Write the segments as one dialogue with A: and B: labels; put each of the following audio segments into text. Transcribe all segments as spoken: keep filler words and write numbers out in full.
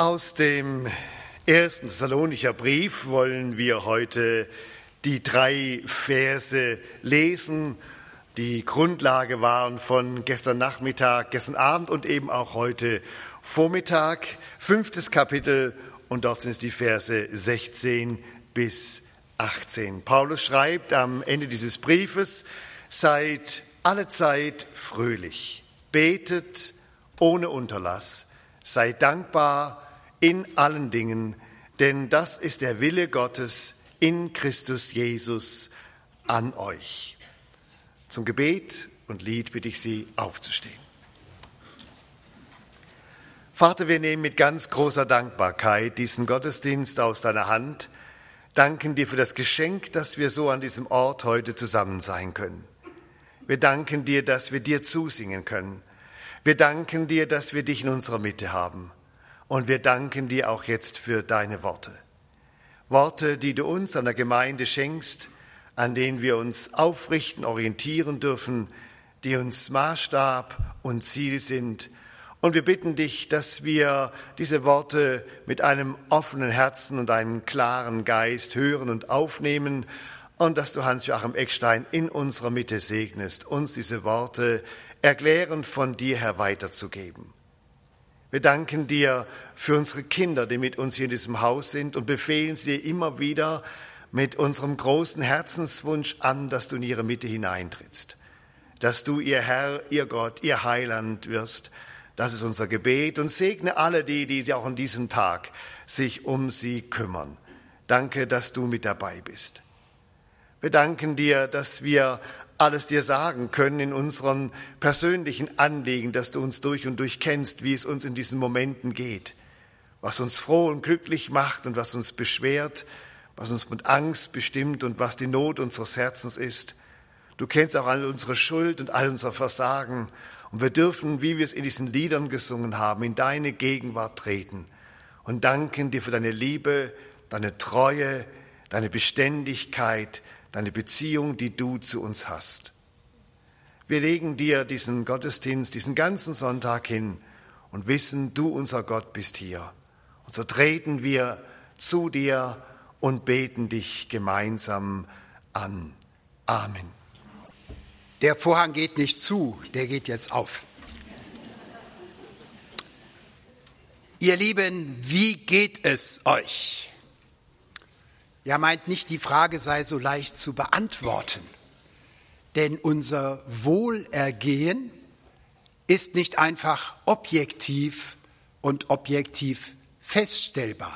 A: Aus dem ersten Thessalonicher Brief wollen wir heute die drei Verse lesen, die Grundlage waren von gestern Nachmittag, gestern Abend und eben auch heute Vormittag. Fünftes Kapitel und dort sind es die Verse sechzehn bis achtzehn. Paulus schreibt am Ende dieses Briefes: Seid allezeit fröhlich, betet ohne Unterlass, seid dankbar in allen Dingen, denn das ist der Wille Gottes in Christus Jesus an euch. Zum Gebet und Lied bitte ich Sie, aufzustehen. Vater, wir nehmen mit ganz großer Dankbarkeit diesen Gottesdienst aus deiner Hand, danken dir für das Geschenk, dass wir so an diesem Ort heute zusammen sein können. Wir danken dir, dass wir dir zusingen können. Wir danken dir, dass wir dich in unserer Mitte haben. Und wir danken dir auch jetzt für deine Worte. Worte, die du uns an der Gemeinde schenkst, an denen wir uns aufrichten, orientieren dürfen, die uns Maßstab und Ziel sind. Und wir bitten dich, dass wir diese Worte mit einem offenen Herzen und einem klaren Geist hören und aufnehmen und dass du Hans-Joachim Eckstein in unserer Mitte segnest, uns diese Worte erklärend von dir her weiterzugeben. Wir danken dir für unsere Kinder, die mit uns hier in diesem Haus sind und befehlen sie dir immer wieder mit unserem großen Herzenswunsch an, dass du in ihre Mitte hineintrittst, dass du ihr Herr, ihr Gott, ihr Heiland wirst. Das ist unser Gebet und segne alle die, die auch an diesem Tag sich um sie kümmern. Danke, dass du mit dabei bist. Wir danken dir, dass wir alles dir sagen können in unseren persönlichen Anliegen, dass du uns durch und durch kennst, wie es uns in diesen Momenten geht, was uns froh und glücklich macht und was uns beschwert, was uns mit Angst bestimmt und was die Not unseres Herzens ist. Du kennst auch all unsere Schuld und all unser Versagen und wir dürfen, wie wir es in diesen Liedern gesungen haben, in deine Gegenwart treten und danken dir für deine Liebe, deine Treue, deine Beständigkeit, deine Beziehung, die du zu uns hast. Wir legen dir diesen Gottesdienst, diesen ganzen Sonntag hin und wissen, du, unser Gott, bist hier. Und so treten wir zu dir und beten dich gemeinsam an. Amen.
B: Der Vorhang geht nicht zu, der geht jetzt auf. Ihr Lieben, wie geht es euch? Ja, meint nicht, die Frage sei so leicht zu beantworten, denn unser Wohlergehen ist nicht einfach objektiv und objektiv feststellbar.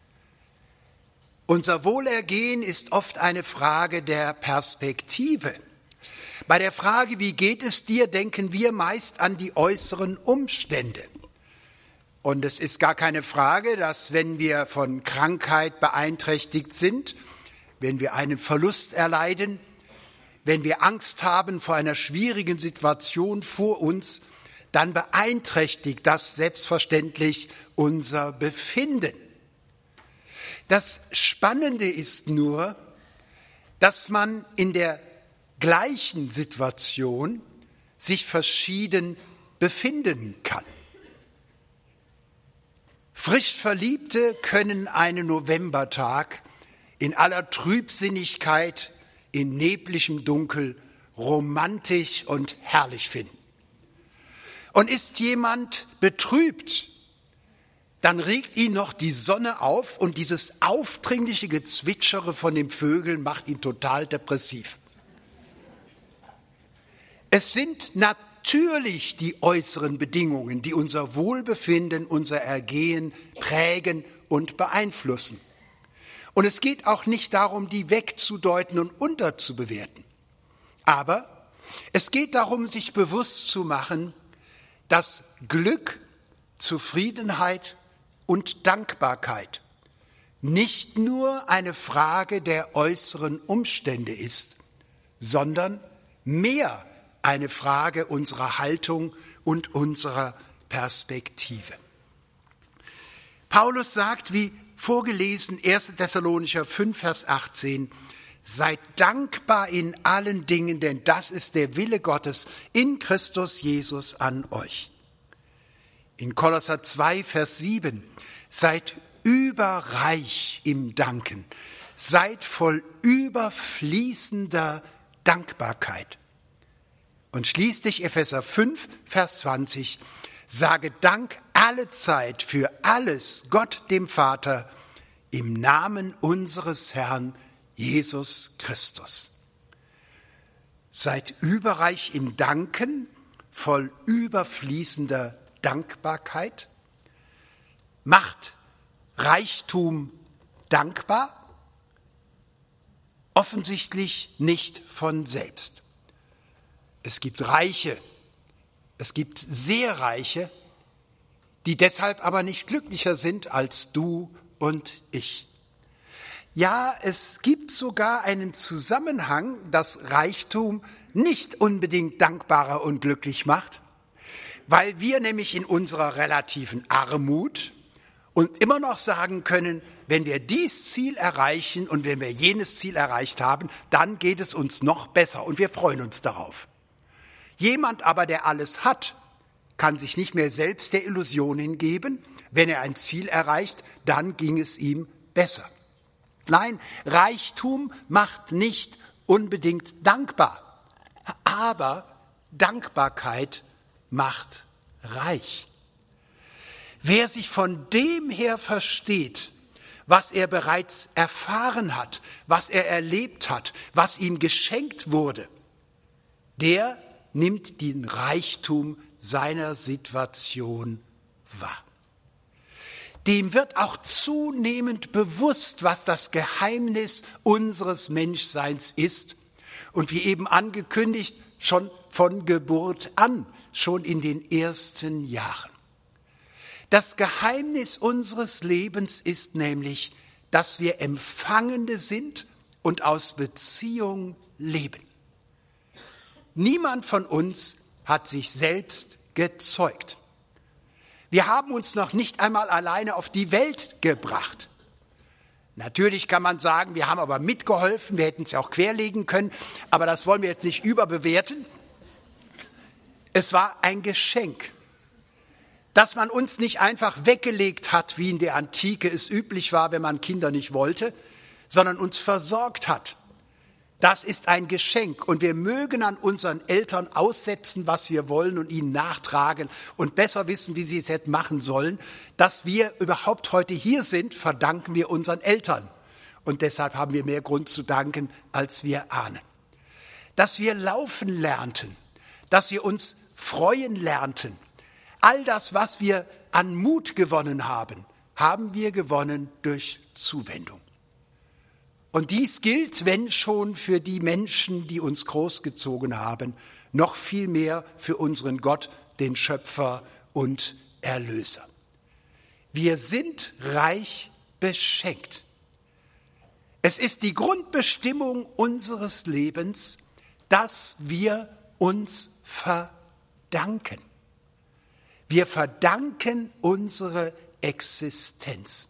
B: Unser Wohlergehen ist oft eine Frage der Perspektive. Bei der Frage, wie geht es dir, denken wir meist an die äußeren Umstände. Und es ist gar keine Frage, dass wenn wir von Krankheit beeinträchtigt sind, wenn wir einen Verlust erleiden, wenn wir Angst haben vor einer schwierigen Situation vor uns, dann beeinträchtigt das selbstverständlich unser Befinden. Das Spannende ist nur, dass man in der gleichen Situation sich verschieden befinden kann. Frisch Verliebte können einen Novembertag in aller Trübsinnigkeit, in nebligem Dunkel romantisch und herrlich finden. Und ist jemand betrübt, dann regt ihn noch die Sonne auf und dieses aufdringliche Gezwitschere von den Vögeln macht ihn total depressiv. Es sind natürlich die äußeren Bedingungen, die unser Wohlbefinden, unser Ergehen prägen und beeinflussen. Und es geht auch nicht darum, die wegzudeuten und unterzubewerten. Aber es geht darum, sich bewusst zu machen, dass Glück, Zufriedenheit und Dankbarkeit nicht nur eine Frage der äußeren Umstände ist, sondern mehr eine Frage unserer Haltung und unserer Perspektive. Paulus sagt, wie vorgelesen, erster Thessalonicher fünf, Vers achtzehn, seid dankbar in allen Dingen, denn das ist der Wille Gottes in Christus Jesus an euch. In Kolosser zwei, Vers sieben, seid überreich im Danken, seid voll überfließender Dankbarkeit. Und schließlich Epheser fünf, Vers zwanzig, sage Dank alle Zeit für alles Gott dem Vater im Namen unseres Herrn Jesus Christus. Seid überreich im Danken, voll überfließender Dankbarkeit. Macht Reichtum dankbar? Offensichtlich nicht von selbst. Es gibt Reiche, es gibt sehr Reiche, die deshalb aber nicht glücklicher sind als du und ich. Ja, es gibt sogar einen Zusammenhang, dass Reichtum nicht unbedingt dankbarer und glücklich macht, weil wir nämlich in unserer relativen Armut und immer noch sagen können, wenn wir dies Ziel erreichen und wenn wir jenes Ziel erreicht haben, dann geht es uns noch besser und wir freuen uns darauf. Jemand aber, der alles hat, kann sich nicht mehr selbst der Illusion hingeben, wenn er ein Ziel erreicht, dann ging es ihm besser. Nein, Reichtum macht nicht unbedingt dankbar, aber Dankbarkeit macht reich. Wer sich von dem her versteht, was er bereits erfahren hat, was er erlebt hat, was ihm geschenkt wurde, der nimmt den Reichtum seiner Situation wahr. Dem wird auch zunehmend bewusst, was das Geheimnis unseres Menschseins ist und wie eben angekündigt, schon von Geburt an, schon in den ersten Jahren. Das Geheimnis unseres Lebens ist nämlich, dass wir Empfangende sind und aus Beziehung leben. Niemand von uns hat sich selbst gezeugt. Wir haben uns noch nicht einmal alleine auf die Welt gebracht. Natürlich kann man sagen, wir haben aber mitgeholfen, wir hätten es ja auch querlegen können, aber das wollen wir jetzt nicht überbewerten. Es war ein Geschenk, dass man uns nicht einfach weggelegt hat, wie in der Antike es üblich war, wenn man Kinder nicht wollte, sondern uns versorgt hat. Das ist ein Geschenk und wir mögen an unseren Eltern aussetzen, was wir wollen und ihnen nachtragen und besser wissen, wie sie es hätten machen sollen. Dass wir überhaupt heute hier sind, verdanken wir unseren Eltern und deshalb haben wir mehr Grund zu danken, als wir ahnen. Dass wir laufen lernten, dass wir uns freuen lernten, all das, was wir an Mut gewonnen haben, haben wir gewonnen durch Zuwendung. Und dies gilt, wenn schon für die Menschen, die uns großgezogen haben, noch viel mehr für unseren Gott, den Schöpfer und Erlöser. Wir sind reich beschenkt. Es ist die Grundbestimmung unseres Lebens, dass wir uns verdanken. Wir verdanken unsere Existenz.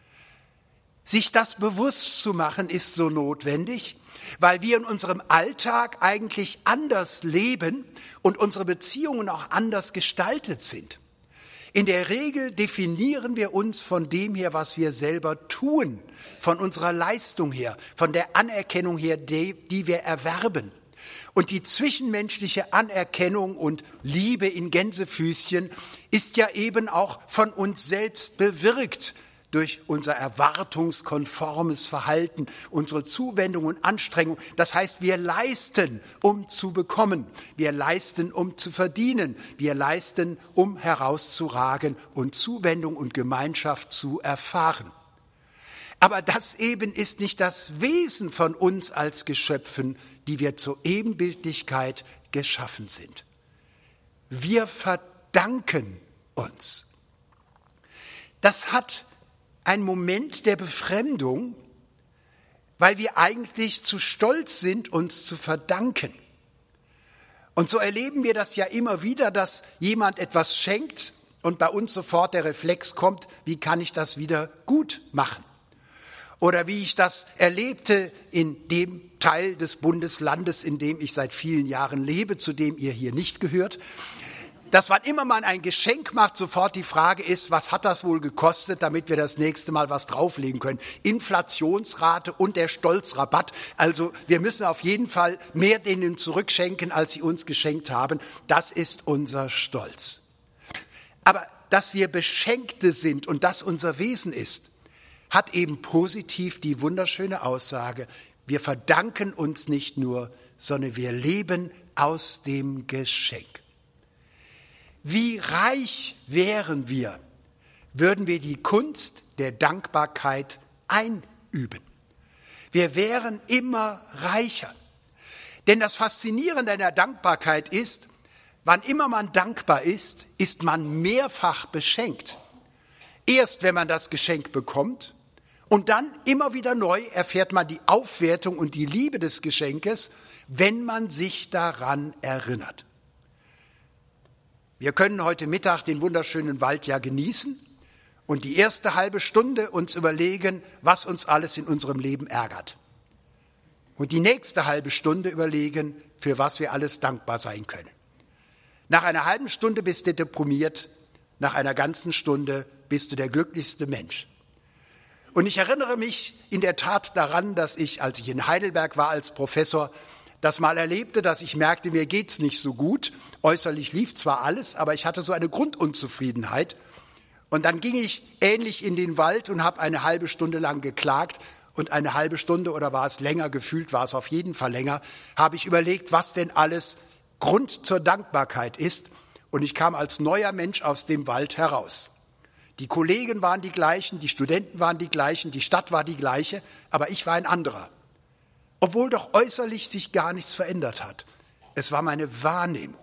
B: Sich das bewusst zu machen, ist so notwendig, weil wir in unserem Alltag eigentlich anders leben und unsere Beziehungen auch anders gestaltet sind. In der Regel definieren wir uns von dem her, was wir selber tun, von unserer Leistung her, von der Anerkennung her, die, die wir erwerben. Und die zwischenmenschliche Anerkennung und Liebe in Gänsefüßchen ist ja eben auch von uns selbst bewirkt, durch unser erwartungskonformes Verhalten, unsere Zuwendung und Anstrengung. Das heißt, wir leisten, um zu bekommen. Wir leisten, um zu verdienen. Wir leisten, um herauszuragen und Zuwendung und Gemeinschaft zu erfahren. Aber das eben ist nicht das Wesen von uns als Geschöpfen, die wir zur Ebenbildlichkeit geschaffen sind. Wir verdanken uns. Das hat ein Moment der Befremdung, weil wir eigentlich zu stolz sind, uns zu verdanken. Und so erleben wir das ja immer wieder, dass jemand etwas schenkt und bei uns sofort der Reflex kommt, wie kann ich das wieder gut machen? Oder wie ich das erlebte in dem Teil des Bundeslandes, in dem ich seit vielen Jahren lebe, zu dem ihr hier nicht gehört. dass wann immer man ein Geschenk macht, sofort die Frage ist, was hat das wohl gekostet, damit wir das nächste Mal was drauflegen können. Inflationsrate und der Stolzrabatt. Also wir müssen auf jeden Fall mehr denen zurückschenken, als sie uns geschenkt haben. Das ist unser Stolz. Aber dass wir Beschenkte sind und das unser Wesen ist, hat eben positiv die wunderschöne Aussage, wir verdanken uns nicht nur, sondern wir leben aus dem Geschenk. Wie reich wären wir, würden wir die Kunst der Dankbarkeit einüben. Wir wären immer reicher. Denn das Faszinierende an der Dankbarkeit ist, wann immer man dankbar ist, ist man mehrfach beschenkt. Erst wenn man das Geschenk bekommt und dann immer wieder neu erfährt man die Aufwertung und die Liebe des Geschenkes, wenn man sich daran erinnert. Wir können heute Mittag den wunderschönen Wald ja genießen und die erste halbe Stunde uns überlegen, was uns alles in unserem Leben ärgert. Und die nächste halbe Stunde überlegen, für was wir alles dankbar sein können. Nach einer halben Stunde bist du deprimiert, nach einer ganzen Stunde bist du der glücklichste Mensch. Und ich erinnere mich in der Tat daran, dass ich, als ich in Heidelberg war als Professor, das mal erlebte, dass ich merkte, mir geht's nicht so gut. Äußerlich lief zwar alles, aber ich hatte so eine Grundunzufriedenheit. Und dann ging ich ähnlich in den Wald und habe eine halbe Stunde lang geklagt. Und eine halbe Stunde, oder war es länger, gefühlt war es auf jeden Fall länger, habe ich überlegt, was denn alles Grund zur Dankbarkeit ist. Und ich kam als neuer Mensch aus dem Wald heraus. Die Kollegen waren die gleichen, die Studenten waren die gleichen, die Stadt war die gleiche, aber ich war ein anderer. Obwohl doch äußerlich sich gar nichts verändert hat. Es war meine Wahrnehmung.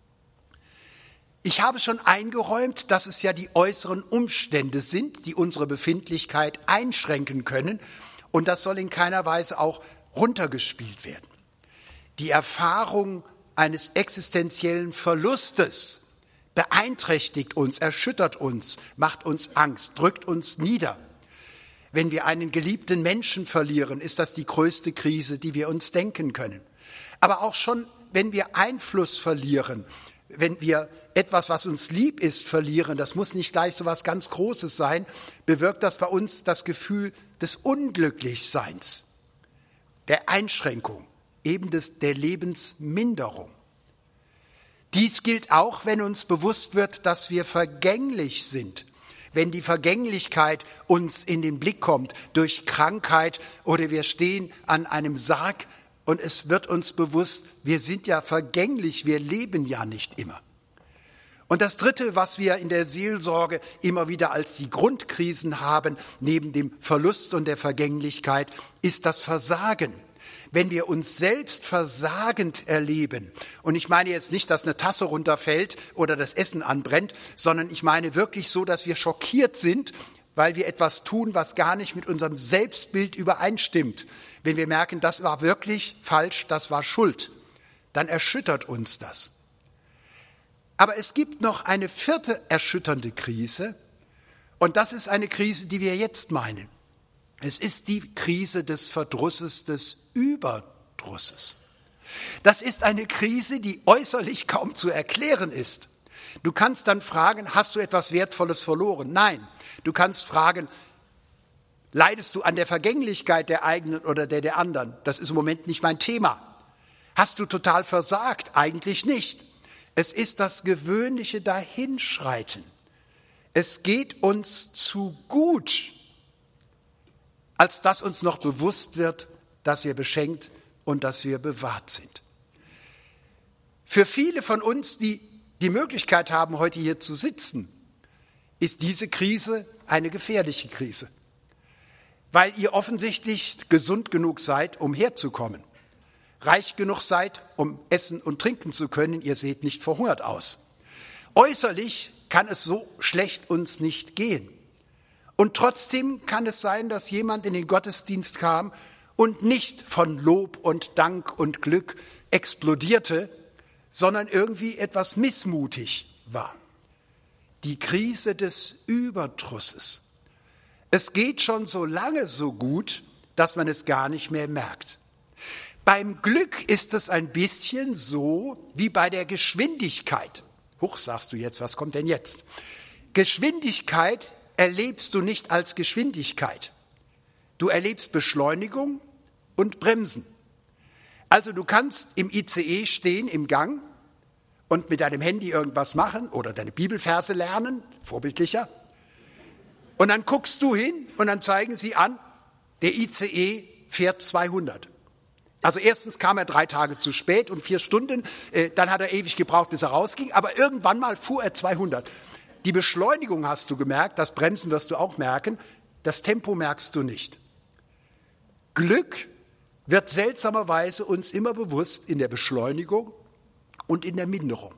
B: Ich habe schon eingeräumt, dass es ja die äußeren Umstände sind, die unsere Befindlichkeit einschränken können. Und das soll in keiner Weise auch runtergespielt werden. Die Erfahrung eines existenziellen Verlustes beeinträchtigt uns, erschüttert uns, macht uns Angst, drückt uns nieder. Wenn wir einen geliebten Menschen verlieren, ist das die größte Krise, die wir uns denken können. Aber auch schon, wenn wir Einfluss verlieren, wenn wir etwas, was uns lieb ist, verlieren, das muss nicht gleich so was ganz Großes sein, bewirkt das bei uns das Gefühl des Unglücklichseins, der Einschränkung, eben des, der Lebensminderung. Dies gilt auch, wenn uns bewusst wird, dass wir vergänglich sind. Wenn die Vergänglichkeit uns in den Blick kommt durch Krankheit oder wir stehen an einem Sarg und es wird uns bewusst, wir sind ja vergänglich, wir leben ja nicht immer. Und das Dritte, was wir in der Seelsorge immer wieder als die Grundkrisen haben, neben dem Verlust und der Vergänglichkeit, ist das Versagen. Wenn wir uns selbst versagend erleben, und ich meine jetzt nicht, dass eine Tasse runterfällt oder das Essen anbrennt, sondern ich meine wirklich so, dass wir schockiert sind, weil wir etwas tun, was gar nicht mit unserem Selbstbild übereinstimmt. Wenn wir merken, das war wirklich falsch, das war Schuld, dann erschüttert uns das. Aber es gibt noch eine vierte erschütternde Krise, und das ist eine Krise, die wir jetzt meinen. Es ist die Krise des Verdrusses, des Überdrusses. Das ist eine Krise, die äußerlich kaum zu erklären ist. Du kannst dann fragen, hast du etwas Wertvolles verloren? Nein. Du kannst fragen, leidest du an der Vergänglichkeit der eigenen oder der der anderen? Das ist im Moment nicht mein Thema. Hast du total versagt? Eigentlich nicht. Es ist das gewöhnliche Dahinschreiten. Es geht uns zu gut, als dass uns noch bewusst wird, dass wir beschenkt und dass wir bewahrt sind. Für viele von uns, die die Möglichkeit haben, heute hier zu sitzen, ist diese Krise eine gefährliche Krise, weil ihr offensichtlich gesund genug seid, um herzukommen, reich genug seid, um essen und trinken zu können, ihr seht nicht verhungert aus. Äußerlich kann es so schlecht uns nicht gehen. Und trotzdem kann es sein, dass jemand in den Gottesdienst kam und nicht von Lob und Dank und Glück explodierte, sondern irgendwie etwas missmutig war. Die Krise des Überdrusses. Es geht schon so lange so gut, dass man es gar nicht mehr merkt. Beim Glück ist es ein bisschen so wie bei der Geschwindigkeit. Huch, sagst du jetzt, was kommt denn jetzt? Geschwindigkeit erlebst du nicht als Geschwindigkeit. Du erlebst Beschleunigung und Bremsen. Also du kannst im I C E stehen, im Gang, und mit deinem Handy irgendwas machen oder deine Bibelverse lernen, vorbildlicher. Und dann guckst du hin und dann zeigen sie an, der I C E fährt zweihundert. Also erstens kam er drei Tage zu spät und vier Stunden, äh, dann hat er ewig gebraucht, bis er rausging, aber irgendwann mal fuhr er zweihundert. Die Beschleunigung hast du gemerkt, das Bremsen wirst du auch merken, das Tempo merkst du nicht. Glück wird seltsamerweise uns immer bewusst in der Beschleunigung und in der Minderung.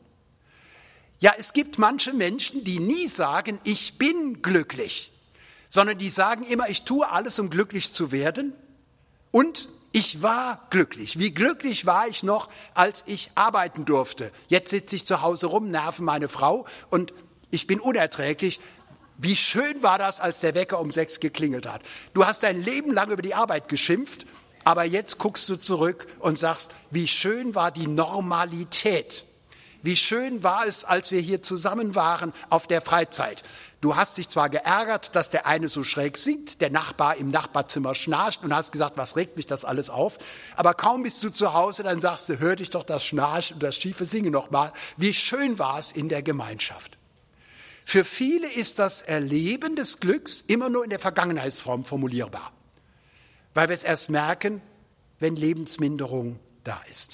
B: Ja, es gibt manche Menschen, die nie sagen, ich bin glücklich, sondern die sagen immer, ich tue alles, um glücklich zu werden, und ich war glücklich. Wie glücklich war ich noch, als ich arbeiten durfte. Jetzt sitze ich zu Hause rum, nerve meine Frau und ich bin unerträglich. Wie schön war das, als der Wecker um sechs geklingelt hat. Du hast dein Leben lang über die Arbeit geschimpft, aber jetzt guckst du zurück und sagst, wie schön war die Normalität. Wie schön war es, als wir hier zusammen waren auf der Freizeit. Du hast dich zwar geärgert, dass der eine so schräg singt, der Nachbar im Nachbarzimmer schnarcht, und hast gesagt, was regt mich das alles auf? Aber kaum bist du zu Hause, dann sagst du, hör dich doch das Schnarchen und das schiefe Singen nochmal. Wie schön war es in der Gemeinschaft. Für viele ist das Erleben des Glücks immer nur in der Vergangenheitsform formulierbar, weil wir es erst merken, wenn Lebensminderung da ist.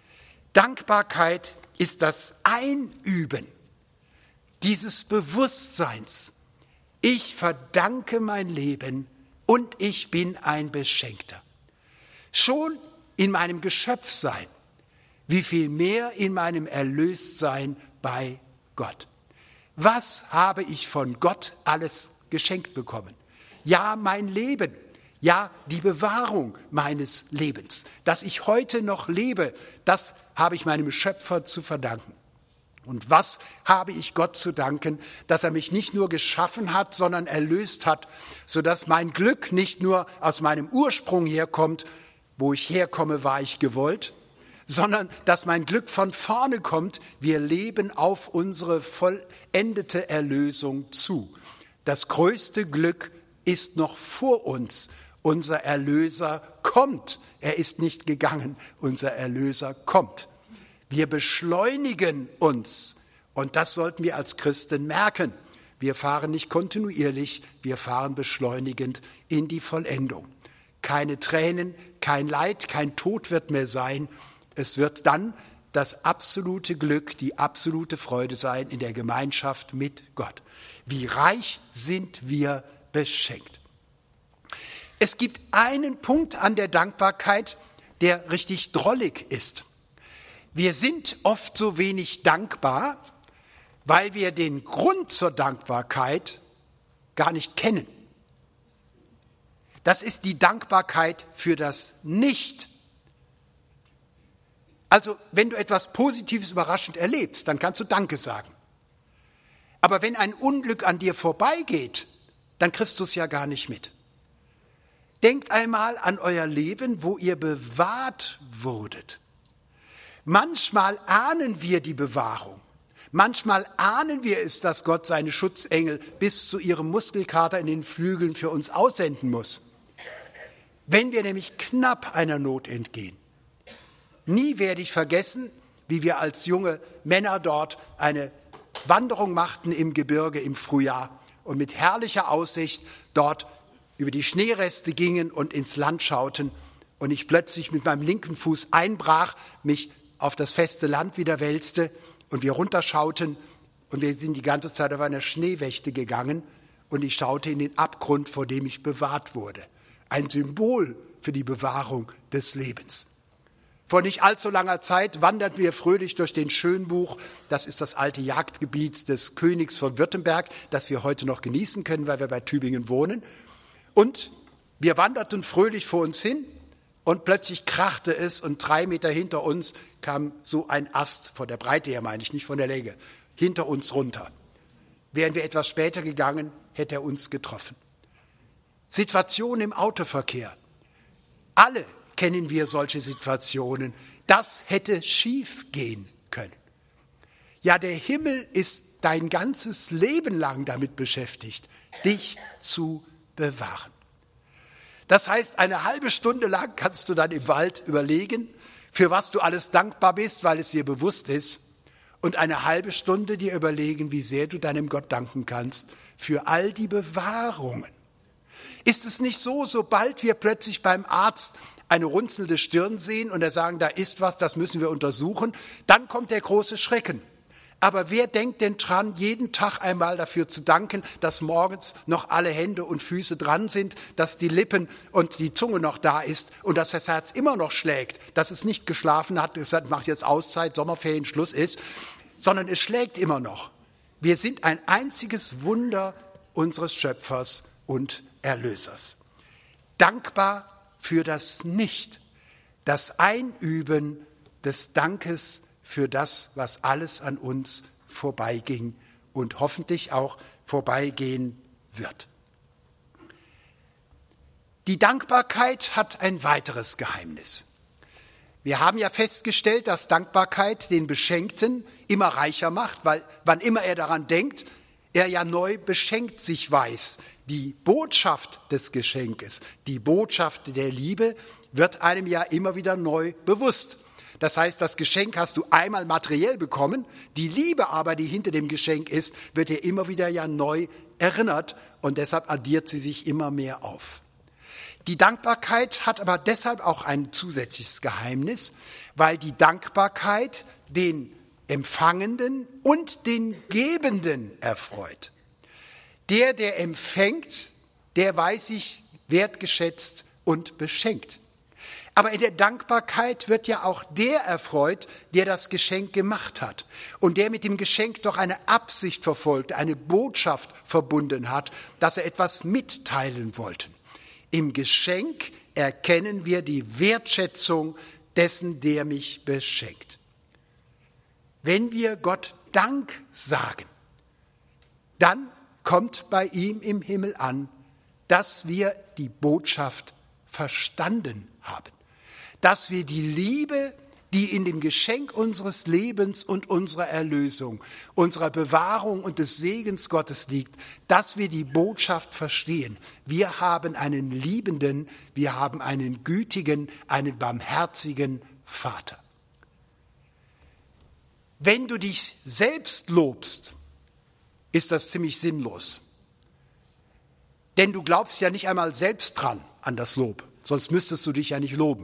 B: Dankbarkeit ist das Einüben dieses Bewusstseins. Ich verdanke mein Leben und ich bin ein Beschenkter. Schon in meinem Geschöpfsein, wie viel mehr in meinem Erlöstsein bei Gott. Was habe ich von Gott alles geschenkt bekommen? Ja, mein Leben. Ja, die Bewahrung meines Lebens. Dass ich heute noch lebe, das habe ich meinem Schöpfer zu verdanken. Und was habe ich Gott zu danken, dass er mich nicht nur geschaffen hat, sondern erlöst hat, sodass mein Glück nicht nur aus meinem Ursprung herkommt, wo ich herkomme, war ich gewollt, sondern dass mein Glück von vorne kommt, wir leben auf unsere vollendete Erlösung zu. Das größte Glück ist noch vor uns. Unser Erlöser kommt. Er ist nicht gegangen. Unser Erlöser kommt. Wir beschleunigen uns. Und das sollten wir als Christen merken. Wir fahren nicht kontinuierlich, wir fahren beschleunigend in die Vollendung. Keine Tränen, kein Leid, kein Tod wird mehr sein. Es wird dann das absolute Glück, die absolute Freude sein in der Gemeinschaft mit Gott. Wie reich sind wir beschenkt. Es gibt einen Punkt an der Dankbarkeit, der richtig drollig ist. Wir sind oft so wenig dankbar, weil wir den Grund zur Dankbarkeit gar nicht kennen. Das ist die Dankbarkeit für das Nicht. Also, wenn du etwas Positives überraschend erlebst, dann kannst du Danke sagen. Aber wenn ein Unglück an dir vorbeigeht, dann kriegst du es ja gar nicht mit. Denkt einmal an euer Leben, wo ihr bewahrt wurdet. Manchmal ahnen wir die Bewahrung. Manchmal ahnen wir es, dass Gott seine Schutzengel bis zu ihrem Muskelkater in den Flügeln für uns aussenden muss. Wenn wir nämlich knapp einer Not entgehen. Nie werde ich vergessen, wie wir als junge Männer dort eine Wanderung machten im Gebirge im Frühjahr und mit herrlicher Aussicht dort über die Schneereste gingen und ins Land schauten und ich plötzlich mit meinem linken Fuß einbrach, mich auf das feste Land wieder wälzte und wir runterschauten und wir sind die ganze Zeit auf einer Schneewächte gegangen und ich schaute in den Abgrund, vor dem ich bewahrt wurde. Ein Symbol für die Bewahrung des Lebens. Vor nicht allzu langer Zeit wanderten wir fröhlich durch den Schönbuch. Das ist das alte Jagdgebiet des Königs von Württemberg, das wir heute noch genießen können, weil wir bei Tübingen wohnen. Und wir wanderten fröhlich vor uns hin und plötzlich krachte es und drei Meter hinter uns kam so ein Ast, von der Breite her meine ich, nicht von der Länge, hinter uns runter. Wären wir etwas später gegangen, hätte er uns getroffen. Situation im Autoverkehr. Alle kennen wir solche Situationen. Das hätte schief gehen können. Ja, der Himmel ist dein ganzes Leben lang damit beschäftigt, dich zu bewahren. Das heißt, eine halbe Stunde lang kannst du dann im Wald überlegen, für was du alles dankbar bist, weil es dir bewusst ist, und eine halbe Stunde dir überlegen, wie sehr du deinem Gott danken kannst für all die Bewahrungen. Ist es nicht so, sobald wir plötzlich beim Arzt eine runzelnde Stirn sehen und er sagen, da ist was, das müssen wir untersuchen, dann kommt der große Schrecken. Aber wer denkt denn dran, jeden Tag einmal dafür zu danken, dass morgens noch alle Hände und Füße dran sind, dass die Lippen und die Zunge noch da ist und dass das Herz immer noch schlägt, dass es nicht geschlafen hat, gesagt, macht jetzt Auszeit, Sommerferien, Schluss ist, sondern es schlägt immer noch. Wir sind ein einziges Wunder unseres Schöpfers und Erlösers. Dankbar für das Nicht, das Einüben des Dankes für das, was alles an uns vorbeiging und hoffentlich auch vorbeigehen wird. Die Dankbarkeit hat ein weiteres Geheimnis. Wir haben ja festgestellt, dass Dankbarkeit den Beschenkten immer reicher macht, weil wann immer er daran denkt, er ja neu beschenkt sich weiß. Die Botschaft des Geschenkes, die Botschaft der Liebe wird einem ja immer wieder neu bewusst. Das heißt, das Geschenk hast du einmal materiell bekommen, die Liebe aber, die hinter dem Geschenk ist, wird dir immer wieder ja neu erinnert und deshalb addiert sie sich immer mehr auf. Die Dankbarkeit hat aber deshalb auch ein zusätzliches Geheimnis, weil die Dankbarkeit den Empfangenden und den Gebenden erfreut. Der, der empfängt, der weiß sich wertgeschätzt und beschenkt. Aber in der Dankbarkeit wird ja auch der erfreut, der das Geschenk gemacht hat und der mit dem Geschenk doch eine Absicht verfolgt, eine Botschaft verbunden hat, dass er etwas mitteilen wollte. Im Geschenk erkennen wir die Wertschätzung dessen, der mich beschenkt. Wenn wir Gott Dank sagen, dann kommt bei ihm im Himmel an, dass wir die Botschaft verstanden haben. Dass wir die Liebe, die in dem Geschenk unseres Lebens und unserer Erlösung, unserer Bewahrung und des Segens Gottes liegt, dass wir die Botschaft verstehen. Wir haben einen liebenden, wir haben einen gütigen, einen barmherzigen Vater. Wenn du dich selbst lobst, ist das ziemlich sinnlos. Denn du glaubst ja nicht einmal selbst dran an das Lob, sonst müsstest du dich ja nicht loben.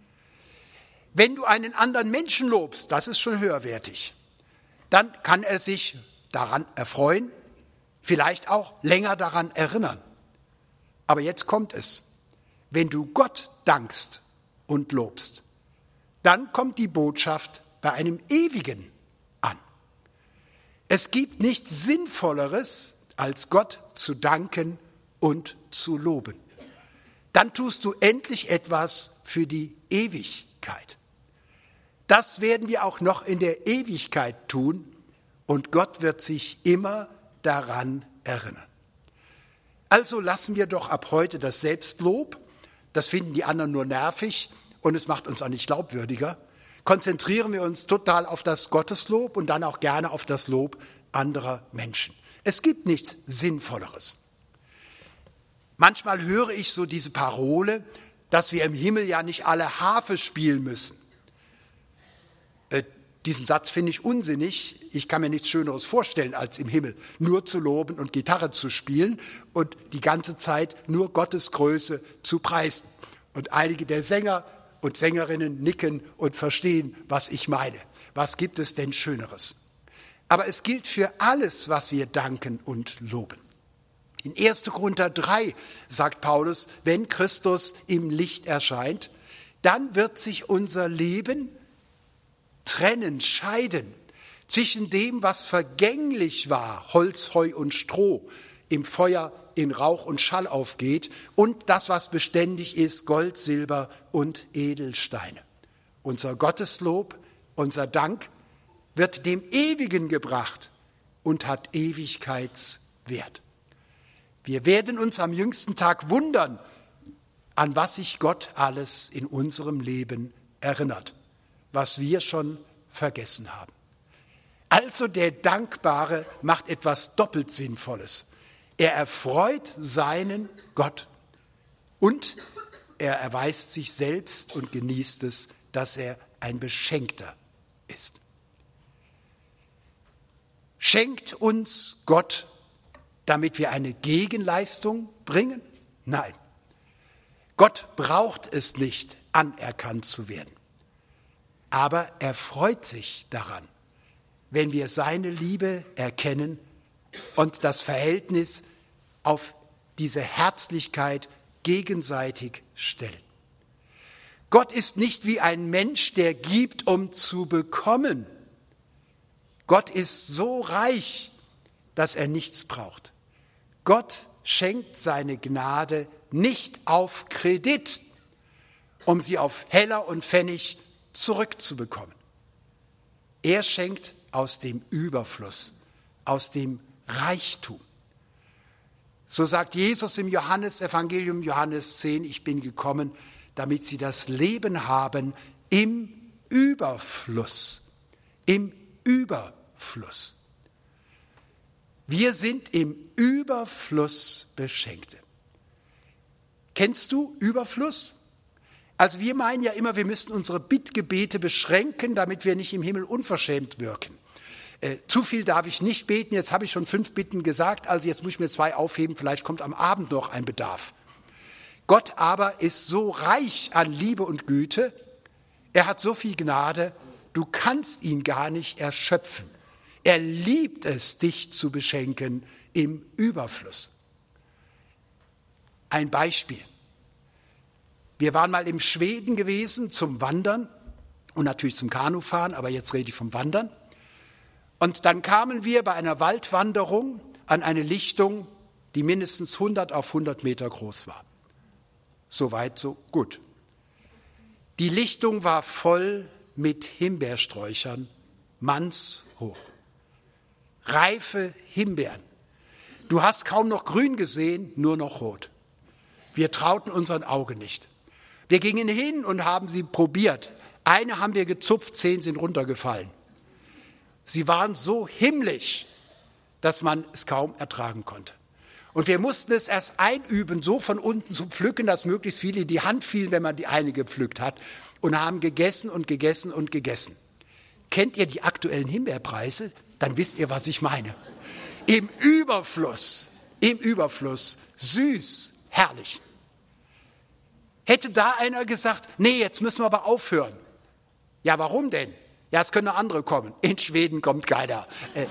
B: Wenn du einen anderen Menschen lobst, das ist schon höherwertig, dann kann er sich daran erfreuen, vielleicht auch länger daran erinnern. Aber jetzt kommt es. Wenn du Gott dankst und lobst, dann kommt die Botschaft bei einem Ewigen an. Es gibt nichts Sinnvolleres, als Gott zu danken und zu loben. Dann tust du endlich etwas für die Ewigkeit. Das werden wir auch noch in der Ewigkeit tun und Gott wird sich immer daran erinnern. Also lassen wir doch ab heute das Selbstlob, das finden die anderen nur nervig und es macht uns auch nicht glaubwürdiger. Konzentrieren wir uns total auf das Gotteslob und dann auch gerne auf das Lob anderer Menschen. Es gibt nichts Sinnvolleres. Manchmal höre ich so diese Parole, dass wir im Himmel ja nicht alle Harfe spielen müssen. Äh, diesen Satz finde ich unsinnig. Ich kann mir nichts Schöneres vorstellen, als im Himmel nur zu loben und Gitarre zu spielen und die ganze Zeit nur Gottes Größe zu preisen. Und einige der Sänger und Sängerinnen nicken und verstehen, was ich meine. Was gibt es denn Schöneres? Aber es gilt für alles, was wir danken und loben. In erster Korinther drei sagt Paulus, wenn Christus im Licht erscheint, dann wird sich unser Leben trennen, scheiden zwischen dem, was vergänglich war, Holz, Heu und Stroh, im Feuer in Rauch und Schall aufgeht, und das, was beständig ist, Gold, Silber und Edelsteine. Unser Gotteslob, unser Dank wird dem Ewigen gebracht und hat Ewigkeitswert. Wir werden uns am jüngsten Tag wundern, an was sich Gott alles in unserem Leben erinnert, was wir schon vergessen haben. Also der Dankbare macht etwas doppelt Sinnvolles. Er erfreut seinen Gott und er erweist sich selbst und genießt es, dass er ein Beschenkter ist. Schenkt uns Gott, damit wir eine Gegenleistung bringen? Nein. Gott braucht es nicht, anerkannt zu werden. Aber er freut sich daran, wenn wir seine Liebe erkennen und das Verhältnis auf diese Herzlichkeit gegenseitig stellen. Gott ist nicht wie ein Mensch, der gibt, um zu bekommen. Gott ist so reich, dass er nichts braucht. Gott schenkt seine Gnade nicht auf Kredit, um sie auf Heller und Pfennig zurückzubekommen. Er schenkt aus dem Überfluss, aus dem Reichtum. So sagt Jesus im Johannesevangelium, Johannes zehn, ich bin gekommen, damit sie das Leben haben im Überfluss. Im Überfluss. Wir sind im Überfluss Beschenkte. Kennst du Überfluss? Also wir meinen ja immer, wir müssten unsere Bittgebete beschränken, damit wir nicht im Himmel unverschämt wirken. Äh, zu viel darf ich nicht beten, jetzt habe ich schon fünf Bitten gesagt, also jetzt muss ich mir zwei aufheben, vielleicht kommt am Abend noch ein Bedarf. Gott aber ist so reich an Liebe und Güte, er hat so viel Gnade, du kannst ihn gar nicht erschöpfen. Er liebt es, dich zu beschenken im Überfluss. Ein Beispiel. Wir waren mal in Schweden gewesen zum Wandern und natürlich zum Kanufahren, aber jetzt rede ich vom Wandern. Und dann kamen wir bei einer Waldwanderung an eine Lichtung, die mindestens hundert auf hundert Meter groß war. So weit, so gut. Die Lichtung war voll mit Himbeersträuchern, mannshoch. Reife Himbeeren. Du hast kaum noch grün gesehen, nur noch rot. Wir trauten unseren Augen nicht. Wir gingen hin und haben sie probiert. Eine haben wir gezupft, zehn sind runtergefallen. Sie waren so himmlisch, dass man es kaum ertragen konnte. Und wir mussten es erst einüben, so von unten zu pflücken, dass möglichst viele in die Hand fielen, wenn man die eine gepflückt hat. Und haben gegessen und gegessen und gegessen. Kennt ihr die aktuellen Himbeerpreise? Dann wisst ihr, was ich meine. Im Überfluss, im Überfluss, süß, herrlich. Hätte da einer gesagt, nee, jetzt müssen wir aber aufhören. Ja, warum denn? Ja, es können noch andere kommen. In Schweden kommt keiner. Äh.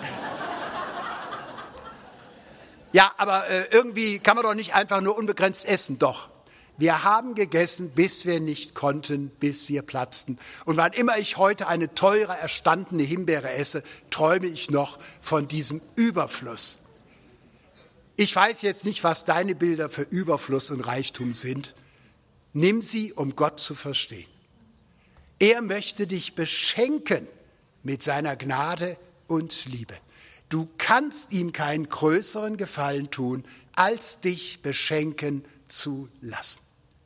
B: Ja, aber äh, irgendwie kann man doch nicht einfach nur unbegrenzt essen. Doch, wir haben gegessen, bis wir nicht konnten, bis wir platzten. Und wann immer ich heute eine teure, erstandene Himbeere esse, träume ich noch von diesem Überfluss. Ich weiß jetzt nicht, was deine Bilder für Überfluss und Reichtum sind. Nimm sie, um Gott zu verstehen. Er möchte dich beschenken mit seiner Gnade und Liebe. Du kannst ihm keinen größeren Gefallen tun, als dich beschenken zu lassen.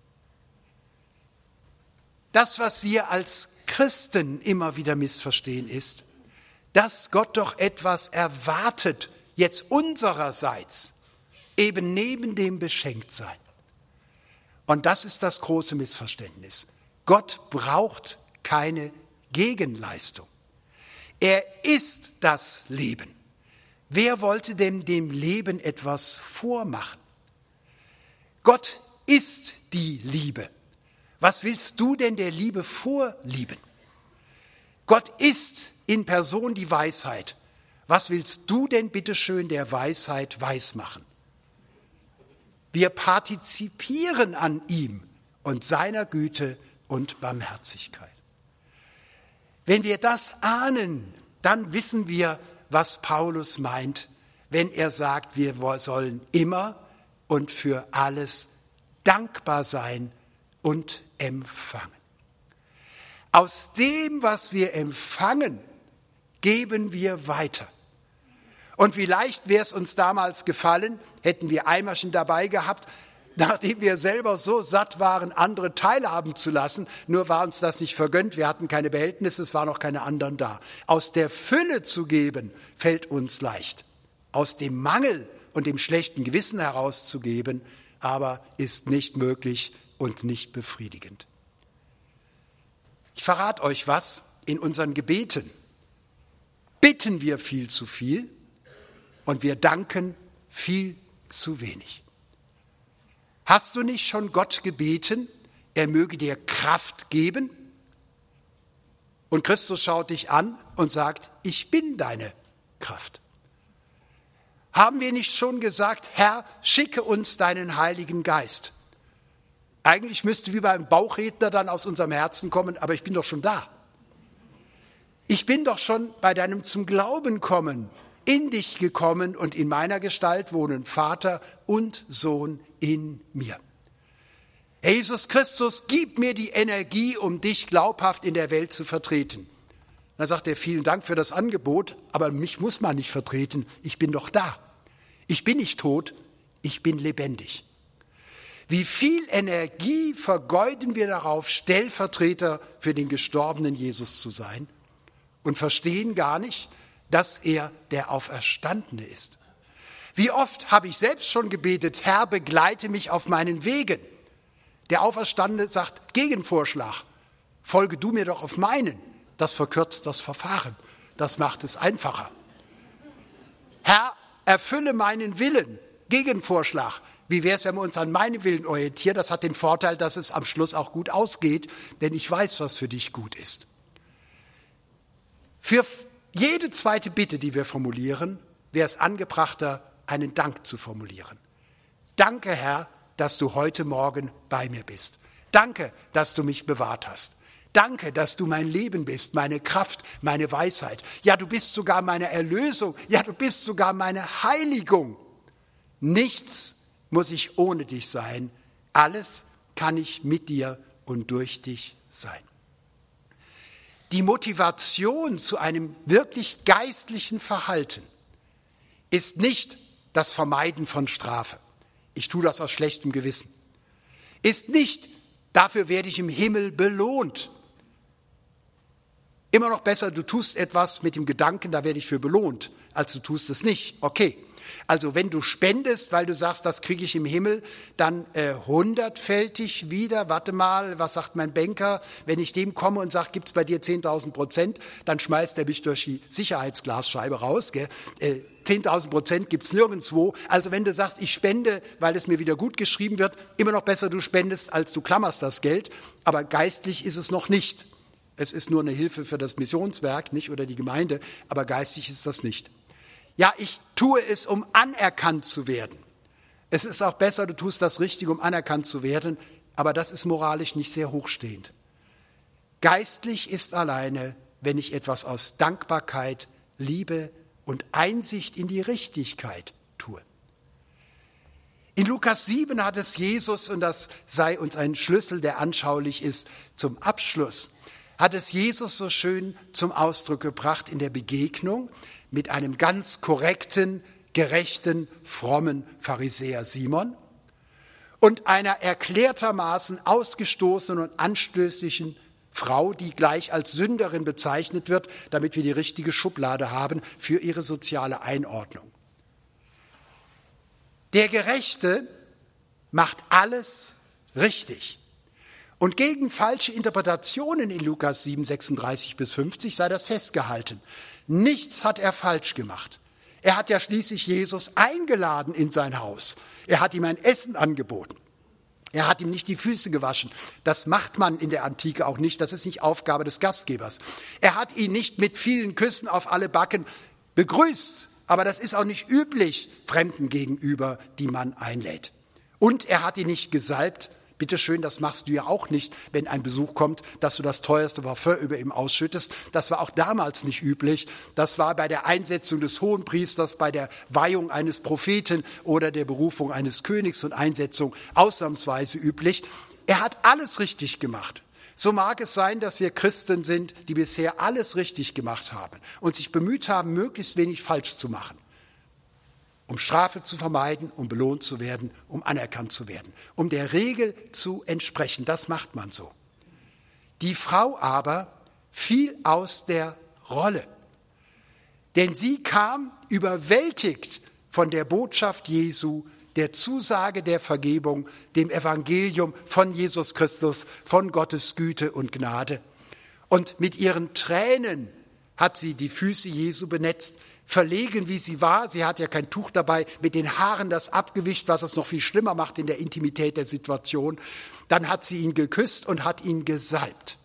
B: Das, was wir als Christen immer wieder missverstehen, ist, dass Gott doch etwas erwartet, jetzt unsererseits, eben neben dem Beschenktsein. Und das ist das große Missverständnis. Gott braucht keine Gegenleistung. Er ist das Leben. Wer wollte denn dem Leben etwas vormachen? Gott ist die Liebe. Was willst du denn der Liebe vorlieben? Gott ist in Person die Weisheit. Was willst du denn bitteschön der Weisheit weismachen? Wir partizipieren an ihm und seiner Güte und Barmherzigkeit. Wenn wir das ahnen, dann wissen wir, was Paulus meint, wenn er sagt, wir sollen immer und für alles dankbar sein und empfangen. Aus dem, was wir empfangen, geben wir weiter. Und wie leicht wäre es uns damals gefallen, hätten wir Eimerchen dabei gehabt, nachdem wir selber so satt waren, andere teilhaben zu lassen, nur war uns das nicht vergönnt, wir hatten keine Behältnisse, es waren auch keine anderen da. Aus der Fülle zu geben, fällt uns leicht. Aus dem Mangel und dem schlechten Gewissen herauszugeben, aber ist nicht möglich und nicht befriedigend. Ich verrate euch was, in unseren Gebeten bitten wir viel zu viel und wir danken viel zu wenig. Hast du nicht schon Gott gebeten, er möge dir Kraft geben? Und Christus schaut dich an und sagt, ich bin deine Kraft. Haben wir nicht schon gesagt, Herr, schicke uns deinen Heiligen Geist? Eigentlich müsste wie beim Bauchredner dann aus unserem Herzen kommen, aber ich bin doch schon da. Ich bin doch schon bei deinem zum Glauben kommen, in dich gekommen und in meiner Gestalt wohnen Vater und Sohn in mir. Herr Jesus Christus, gib mir die Energie, um dich glaubhaft in der Welt zu vertreten. Dann sagt er, vielen Dank für das Angebot, aber mich muss man nicht vertreten, ich bin doch da. Ich bin nicht tot, ich bin lebendig. Wie viel Energie vergeuden wir darauf, Stellvertreter für den gestorbenen Jesus zu sein und verstehen gar nicht, dass er der Auferstandene ist. Wie oft habe ich selbst schon gebetet, Herr, begleite mich auf meinen Wegen. Der Auferstandene sagt, Gegenvorschlag, folge du mir doch auf meinen. Das verkürzt das Verfahren, das macht es einfacher. Herr, erfülle meinen Willen, Gegenvorschlag. Wie wäre es, wenn wir uns an meinen Willen orientieren? Das hat den Vorteil, dass es am Schluss auch gut ausgeht, denn ich weiß, was für dich gut ist. Für jede zweite Bitte, die wir formulieren, wäre es angebrachter, einen Dank zu formulieren. Danke, Herr, dass du heute Morgen bei mir bist. Danke, dass du mich bewahrt hast. Danke, dass du mein Leben bist, meine Kraft, meine Weisheit. Ja, du bist sogar meine Erlösung. Ja, du bist sogar meine Heiligung. Nichts muss ich ohne dich sein. Alles kann ich mit dir und durch dich sein. Die Motivation zu einem wirklich geistlichen Verhalten ist nicht das Vermeiden von Strafe. Ich tue das aus schlechtem Gewissen. Ist nicht, dafür werde ich im Himmel belohnt. Immer noch besser, du tust etwas mit dem Gedanken, da werde ich für belohnt, als du tust es nicht. Okay. Also wenn du spendest, weil du sagst, das kriege ich im Himmel, dann äh, hundertfältig wieder, warte mal, was sagt mein Banker, wenn ich dem komme und sage, gibt's bei dir zehntausend Prozent, dann schmeißt er mich durch die Sicherheitsglasscheibe raus. Gell? Äh, zehntausend Prozent gibt's nirgendwo. Also wenn du sagst, ich spende, weil es mir wieder gut geschrieben wird, immer noch besser, du spendest, als du klammerst das Geld. Aber geistlich ist es noch nicht. Es ist nur eine Hilfe für das Missionswerk, nicht, oder die Gemeinde, aber geistig ist das nicht. Ja, ich tue es, um anerkannt zu werden. Es ist auch besser, du tust das Richtige, um anerkannt zu werden, aber das ist moralisch nicht sehr hochstehend. Geistlich ist alleine, wenn ich etwas aus Dankbarkeit, Liebe und Einsicht in die Richtigkeit tue. In Lukas sieben hat es Jesus, und das sei uns ein Schlüssel, der anschaulich ist, zum Abschluss, hat es Jesus so schön zum Ausdruck gebracht in der Begegnung mit einem ganz korrekten, gerechten, frommen Pharisäer Simon und einer erklärtermaßen ausgestoßenen und anstößigen Frau, die gleich als Sünderin bezeichnet wird, damit wir die richtige Schublade haben für ihre soziale Einordnung. Der Gerechte macht alles richtig. Und gegen falsche Interpretationen in Lukas sieben, sechsunddreißig bis fünfzig sei das festgehalten. Nichts hat er falsch gemacht. Er hat ja schließlich Jesus eingeladen in sein Haus. Er hat ihm ein Essen angeboten. Er hat ihm nicht die Füße gewaschen. Das macht man in der Antike auch nicht. Das ist nicht Aufgabe des Gastgebers. Er hat ihn nicht mit vielen Küssen auf alle Backen begrüßt. Aber das ist auch nicht üblich Fremden gegenüber, die man einlädt. Und er hat ihn nicht gesalbt. Bitte schön, das machst du ja auch nicht, wenn ein Besuch kommt, dass du das teuerste Parfum über ihm ausschüttest. Das war auch damals nicht üblich. Das war bei der Einsetzung des Hohenpriesters, bei der Weihung eines Propheten oder der Berufung eines Königs und Einsetzung ausnahmsweise üblich. Er hat alles richtig gemacht. So mag es sein, dass wir Christen sind, die bisher alles richtig gemacht haben und sich bemüht haben, möglichst wenig falsch zu machen. um Strafe zu vermeiden, um belohnt zu werden, um anerkannt zu werden, um der Regel zu entsprechen. Das macht man so. Die Frau aber fiel aus der Rolle, denn sie kam überwältigt von der Botschaft Jesu, der Zusage der Vergebung, dem Evangelium von Jesus Christus, von Gottes Güte und Gnade. Und mit ihren Tränen hat sie die Füße Jesu benetzt, verlegen wie sie war. Sie hat ja kein Tuch dabei, mit den Haaren das abgewischt, was es noch viel schlimmer macht in der Intimität der Situation. Dann hat sie ihn geküsst und hat ihn gesalbt.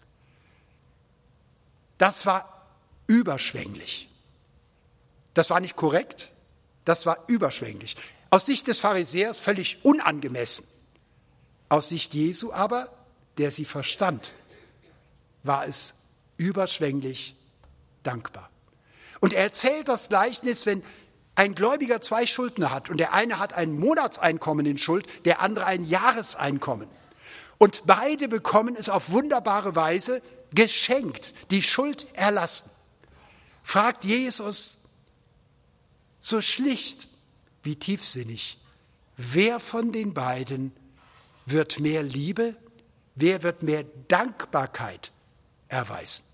B: Das war überschwänglich. Das war nicht korrekt, das war überschwänglich. Aus Sicht des Pharisäers völlig unangemessen. Aus Sicht Jesu aber, der sie verstand, war es überschwänglich dankbar. Und er erzählt das Gleichnis, wenn ein Gläubiger zwei Schuldner hat und der eine hat ein Monatseinkommen in Schuld, der andere ein Jahreseinkommen. Und beide bekommen es auf wunderbare Weise geschenkt, die Schuld erlassen. Fragt Jesus so schlicht wie tiefsinnig, wer von den beiden wird mehr Liebe, wer wird mehr Dankbarkeit erweisen?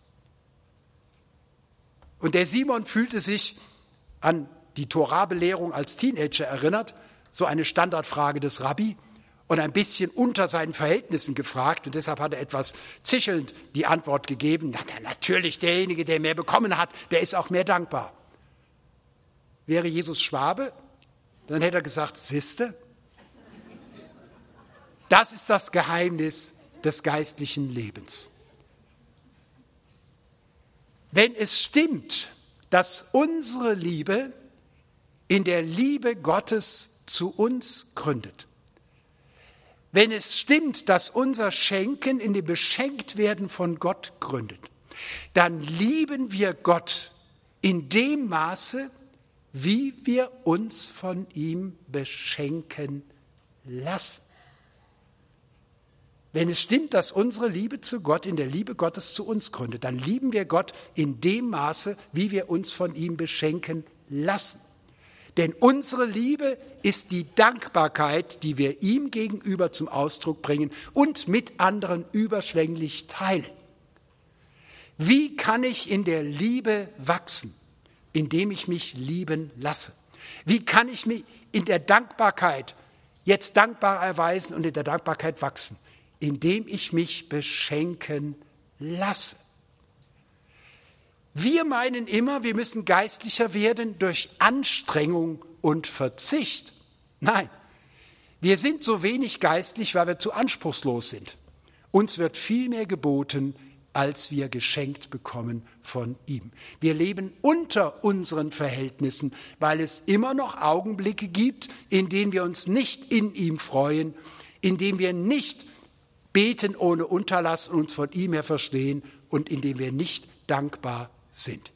B: Und der Simon fühlte sich an die Torah-Belehrung als Teenager erinnert, so eine Standardfrage des Rabbi, und ein bisschen unter seinen Verhältnissen gefragt. Und deshalb hat er etwas zichelnd die Antwort gegeben, na, natürlich derjenige, der mehr bekommen hat, der ist auch mehr dankbar. Wäre Jesus Schwabe, dann hätte er gesagt, siehste, das ist das Geheimnis des geistlichen Lebens. Wenn es stimmt, dass unsere Liebe in der Liebe Gottes zu uns gründet, wenn es stimmt, dass unser Schenken in dem Beschenktwerden von Gott gründet, dann lieben wir Gott in dem Maße, wie wir uns von ihm beschenken lassen. Wenn es stimmt, dass unsere Liebe zu Gott in der Liebe Gottes zu uns gründet, dann lieben wir Gott in dem Maße, wie wir uns von ihm beschenken lassen. Denn unsere Liebe ist die Dankbarkeit, die wir ihm gegenüber zum Ausdruck bringen und mit anderen überschwänglich teilen. Wie kann ich in der Liebe wachsen? Indem ich mich lieben lasse. Wie kann ich mich in der Dankbarkeit jetzt dankbar erweisen und in der Dankbarkeit wachsen? Indem ich mich beschenken lasse. Wir meinen immer, wir müssen geistlicher werden durch Anstrengung und Verzicht. Nein, wir sind so wenig geistlich, weil wir zu anspruchslos sind. Uns wird viel mehr geboten, als wir geschenkt bekommen von ihm. Wir leben unter unseren Verhältnissen, weil es immer noch Augenblicke gibt, in denen wir uns nicht in ihm freuen, in denen wir nicht beten ohne Unterlass und uns von ihm her verstehen und in denen wir nicht dankbar sind.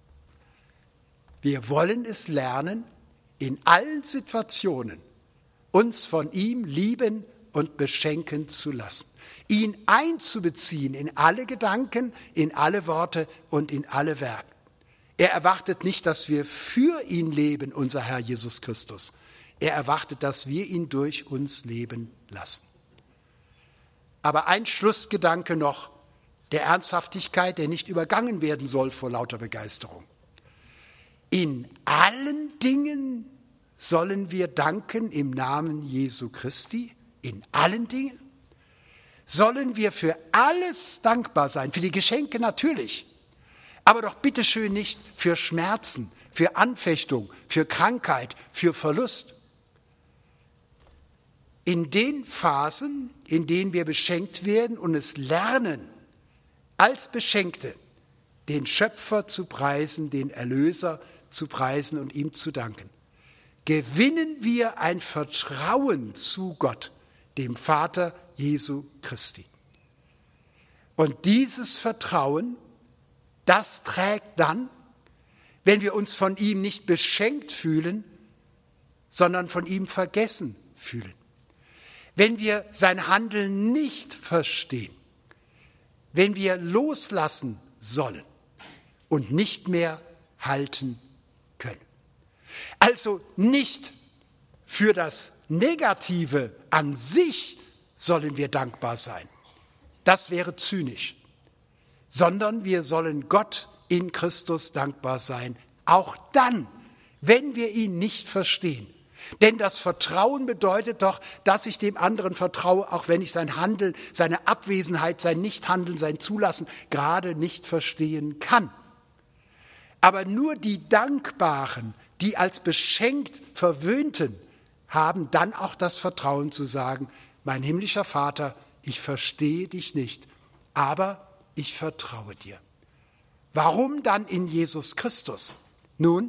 B: Wir wollen es lernen, in allen Situationen uns von ihm lieben und beschenken zu lassen. Ihn einzubeziehen in alle Gedanken, in alle Worte und in alle Werke. Er erwartet nicht, dass wir für ihn leben, unser Herr Jesus Christus. Er erwartet, dass wir ihn durch uns leben lassen. Aber ein Schlussgedanke noch der Ernsthaftigkeit, der nicht übergangen werden soll vor lauter Begeisterung. In allen Dingen sollen wir danken im Namen Jesu Christi. In allen Dingen. Sollen wir für alles dankbar sein, für die Geschenke natürlich, aber doch bitteschön nicht für Schmerzen, für Anfechtung, für Krankheit, für Verlust. In den Phasen, in denen wir beschenkt werden und es lernen, als Beschenkte den Schöpfer zu preisen, den Erlöser zu preisen und ihm zu danken, gewinnen wir ein Vertrauen zu Gott, dem Vater Jesu Christi. Und dieses Vertrauen, das trägt dann, wenn wir uns von ihm nicht beschenkt fühlen, sondern von ihm vergessen fühlen. Wenn wir sein Handeln nicht verstehen, wenn wir loslassen sollen und nicht mehr halten können. Also nicht für das Negative an sich sollen wir dankbar sein. Das wäre zynisch. Sondern wir sollen Gott in Christus dankbar sein, auch dann, wenn wir ihn nicht verstehen. Denn das Vertrauen bedeutet doch, dass ich dem anderen vertraue, auch wenn ich sein Handeln, seine Abwesenheit, sein Nichthandeln, sein Zulassen gerade nicht verstehen kann. Aber nur die Dankbaren, die als beschenkt Verwöhnten, haben dann auch das Vertrauen zu sagen, mein himmlischer Vater, ich verstehe dich nicht, aber ich vertraue dir. Warum dann in Jesus Christus? Nun,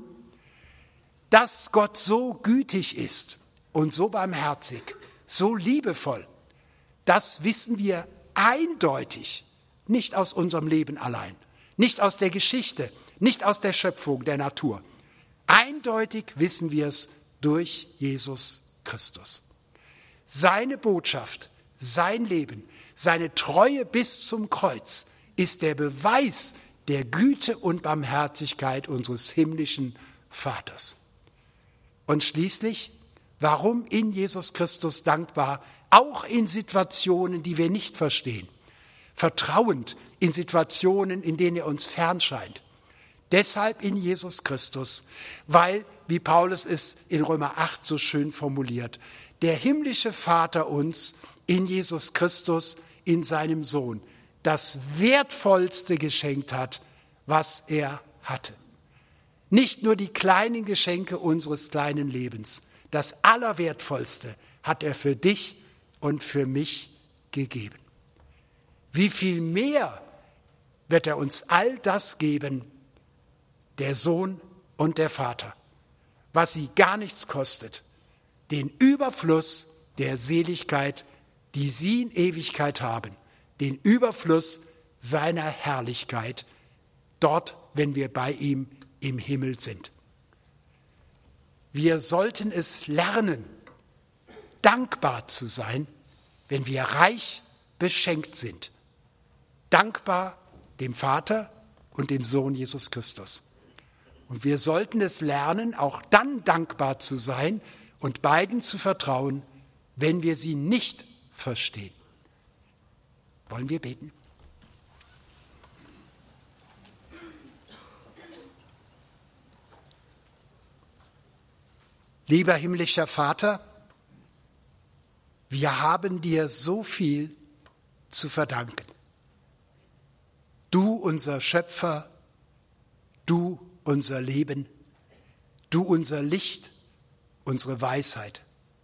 B: dass Gott so gütig ist und so barmherzig, so liebevoll, das wissen wir eindeutig, nicht aus unserem Leben allein, nicht aus der Geschichte, nicht aus der Schöpfung der Natur. Eindeutig wissen wir es durch Jesus Christus. Seine Botschaft, sein Leben, seine Treue bis zum Kreuz ist der Beweis der Güte und Barmherzigkeit unseres himmlischen Vaters. Und schließlich, warum in Jesus Christus dankbar, auch in Situationen, die wir nicht verstehen, vertrauend in Situationen, in denen er uns fern scheint. Deshalb in Jesus Christus, weil, wie Paulus es in Römer acht so schön formuliert, der himmlische Vater uns in Jesus Christus, in seinem Sohn, das Wertvollste geschenkt hat, was er hatte. Nicht nur die kleinen Geschenke unseres kleinen Lebens, das Allerwertvollste hat er für dich und für mich gegeben. Wie viel mehr wird er uns all das geben, der Sohn und der Vater, was sie gar nichts kostet, den Überfluss der Seligkeit, die sie in Ewigkeit haben, den Überfluss seiner Herrlichkeit, dort, wenn wir bei ihm im Himmel sind. Wir sollten es lernen, dankbar zu sein, wenn wir reich beschenkt sind. Dankbar dem Vater und dem Sohn Jesus Christus. Und wir sollten es lernen, auch dann dankbar zu sein und beiden zu vertrauen, wenn wir sie nicht verstehen. Wollen wir beten? Lieber himmlischer Vater, wir haben dir so viel zu verdanken. Du, unser Schöpfer, du, unser Leben, du, unser Licht, unsere Weisheit.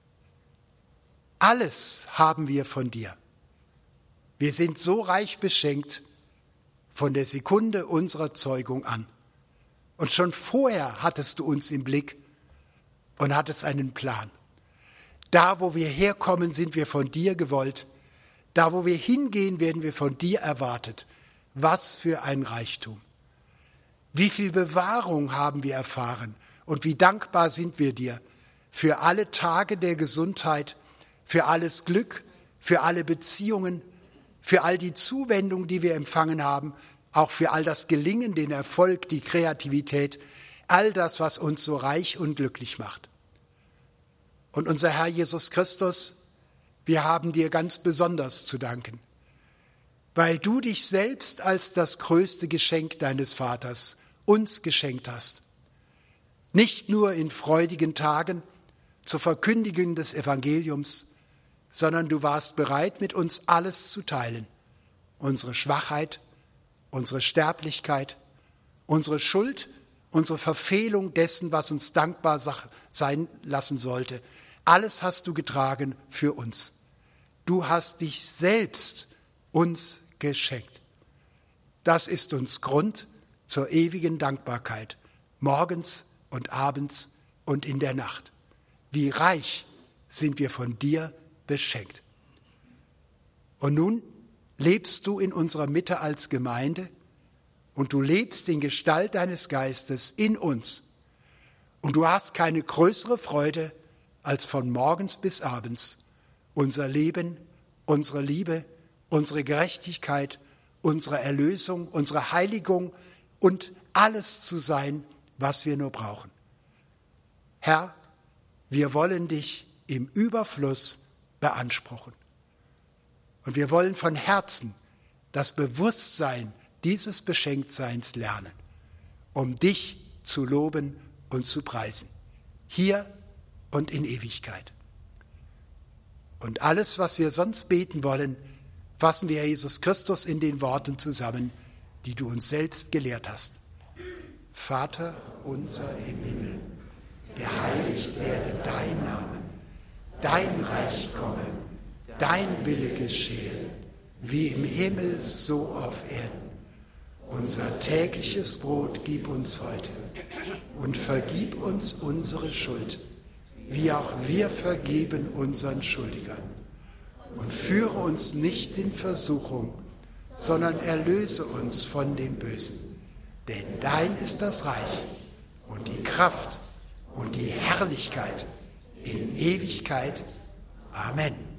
B: Alles haben wir von dir. Wir sind so reich beschenkt von der Sekunde unserer Zeugung an. Und schon vorher hattest du uns im Blick und hattest einen Plan. Da, wo wir herkommen, sind wir von dir gewollt. Da, wo wir hingehen, werden wir von dir erwartet. Was für ein Reichtum. Wie viel Bewahrung haben wir erfahren und wie dankbar sind wir dir für alle Tage der Gesundheit, für alles Glück, für alle Beziehungen, für all die Zuwendung, die wir empfangen haben, auch für all das Gelingen, den Erfolg, die Kreativität, all das, was uns so reich und glücklich macht. Und unser Herr Jesus Christus, wir haben dir ganz besonders zu danken, weil du dich selbst als das größte Geschenk deines Vaters uns geschenkt hast. Nicht nur in freudigen Tagen zur Verkündigung des Evangeliums, sondern du warst bereit, mit uns alles zu teilen. Unsere Schwachheit, unsere Sterblichkeit, unsere Schuld, unsere Verfehlung dessen, was uns dankbar sein lassen sollte. Alles hast du getragen für uns. Du hast dich selbst uns geschenkt. Das ist uns Grund zur ewigen Dankbarkeit, morgens und abends und in der Nacht. Wie reich sind wir von dir beschenkt. Und nun lebst du in unserer Mitte als Gemeinde und du lebst in Gestalt deines Geistes in uns. Und du hast keine größere Freude, als von morgens bis abends unser Leben, unsere Liebe, unsere Gerechtigkeit, unsere Erlösung, unsere Heiligung und alles zu sein, was wir nur brauchen. Herr, wir wollen dich im Überfluss beanspruchen. Und wir wollen von Herzen das Bewusstsein dieses Beschenktseins lernen, um dich zu loben und zu preisen, hier und in Ewigkeit. Und alles, was wir sonst beten wollen, fassen wir, Herr Jesus Christus, in den Worten zusammen, die du uns selbst gelehrt hast. Vater unser im Himmel, geheiligt werde dein Name, dein Reich komme, dein Wille geschehe, wie im Himmel so auf Erden. Unser tägliches Brot gib uns heute und vergib uns unsere Schuld, wie auch wir vergeben unseren Schuldigern. Und führe uns nicht in Versuchung, sondern erlöse uns von dem Bösen. Denn dein ist das Reich und die Kraft und die Herrlichkeit in Ewigkeit. Amen.